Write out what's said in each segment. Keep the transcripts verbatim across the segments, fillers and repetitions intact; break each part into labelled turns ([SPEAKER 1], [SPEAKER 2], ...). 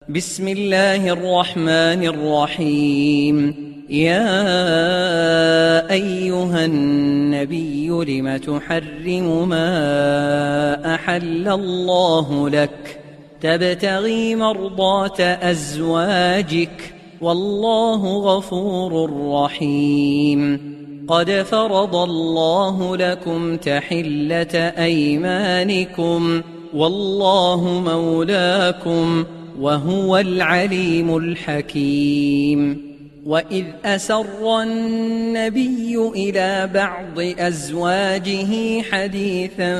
[SPEAKER 1] بسم الله الرحمن الرحيم. يا أيها النبي لم تحرم ما أحل الله لك تبتغي مرضات أزواجك والله غفور رحيم. قد فرض الله لكم تحلة أيمانكم والله مولاكم وهو العليم الحكيم. وإذ أسر النبي إلى بعض أزواجه حديثا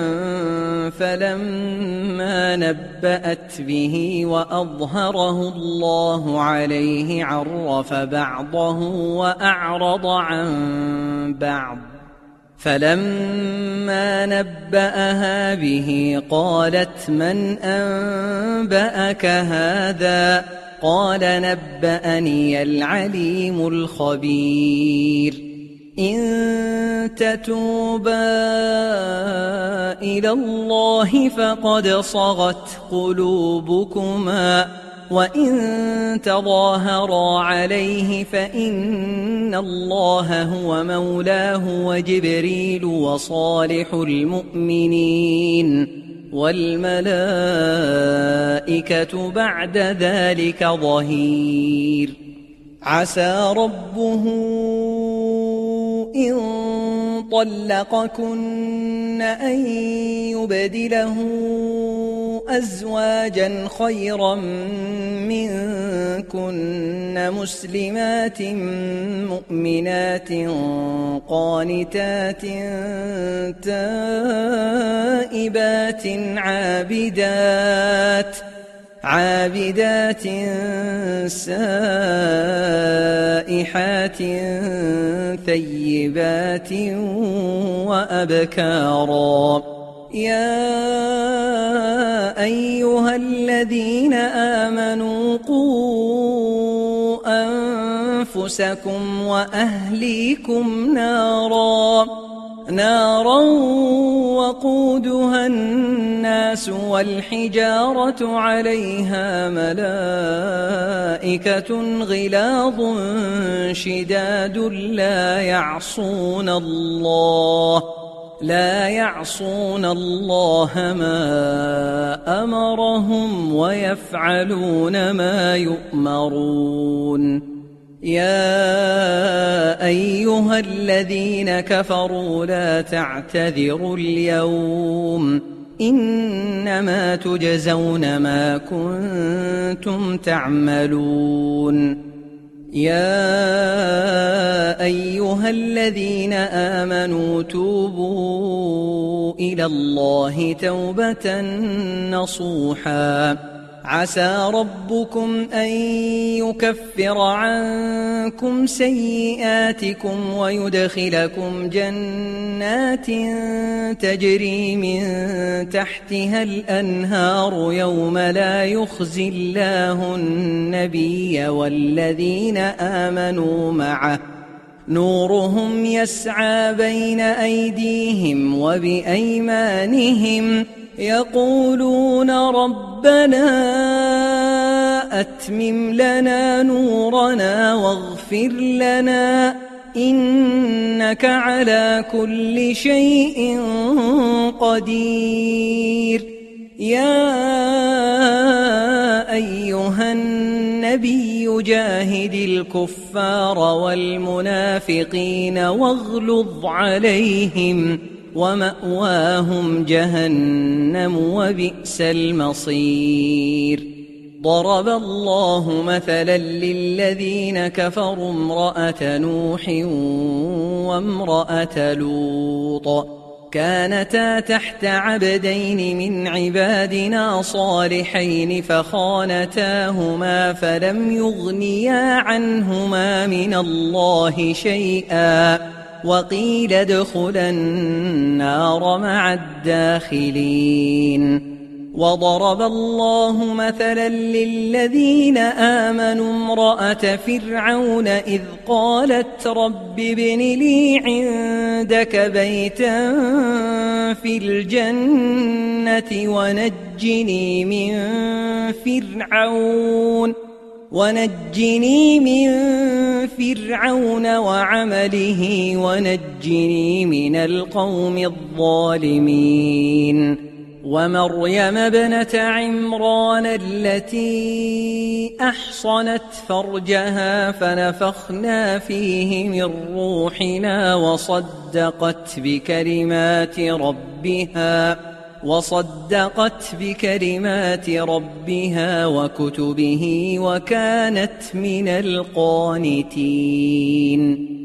[SPEAKER 1] فلما نبأت به وأظهره الله عليه عرف بعضه وأعرض عن بعض، فلما نبأها به قالت من أنبأك هذا؟ قال نبأني العليم الخبير. إن تتوبا إلى الله فقد صغت قلوبكما وإن تظاهرا عليه فإن الله هو مولاه وجبريل وصالح المؤمنين والملائكة بعد ذلك ظهير. عسى ربه إن طلقكن أن يبدله أزواجا خيرا منكن مسلمات مؤمنات قانتات تائبات عابدات عابدات سائحات ثيبات وأبكارا. يا أيها الذين آمنوا قوا أنفسكم وأهليكم نارا نارا وقودها الناس والحجارة عليها ملائكة غلاظ شداد لا يعصون الله لا يعصون الله ما أمرهم ويفعلون ما يؤمرون. يا أيها الذين كفروا لا تعتذروا اليوم إنما تجزون ما كنتم تعملون. يا أيها الذين آمنوا توبوا إلى الله توبة نصوحا عسى ربكم أن يكفر عنكم سيئاتكم ويدخلكم جنات تجري من تحتها الأنهار يوم لا يخزي الله النبي والذين آمنوا معه نورهم يسعى بين أيديهم وبأيمانهم يقولون ربنا أتمم لنا نورنا واغفر لنا إنك على كل شيء قدير. يا أيها النبي جاهد الكفار والمنافقين واغلظ عليهم ومأواهم جهنم وبئس المصير. ضرب الله مثلا للذين كفروا امرأة نوح وامرأة لوط كانتا تحت عبدين من عبادنا صالحين فخانتاهما فلم يغنيا عنهما من الله شيئا وقيل ادخلا النار مع الداخلين. وضرب الله مثلا للذين آمنوا امرأة فرعون إذ قالت رب ابن لي عندك بيتا في الجنة ونجني من فرعون ونجني من فرعون وعمله ونجني من القوم الظالمين. ومريم ابنة عمران التي أحصنت فرجها فنفخنا فيه من روحنا وصدقت بكلمات ربها وصدقت بكلمات ربها وكتبه وكانت من القانتين.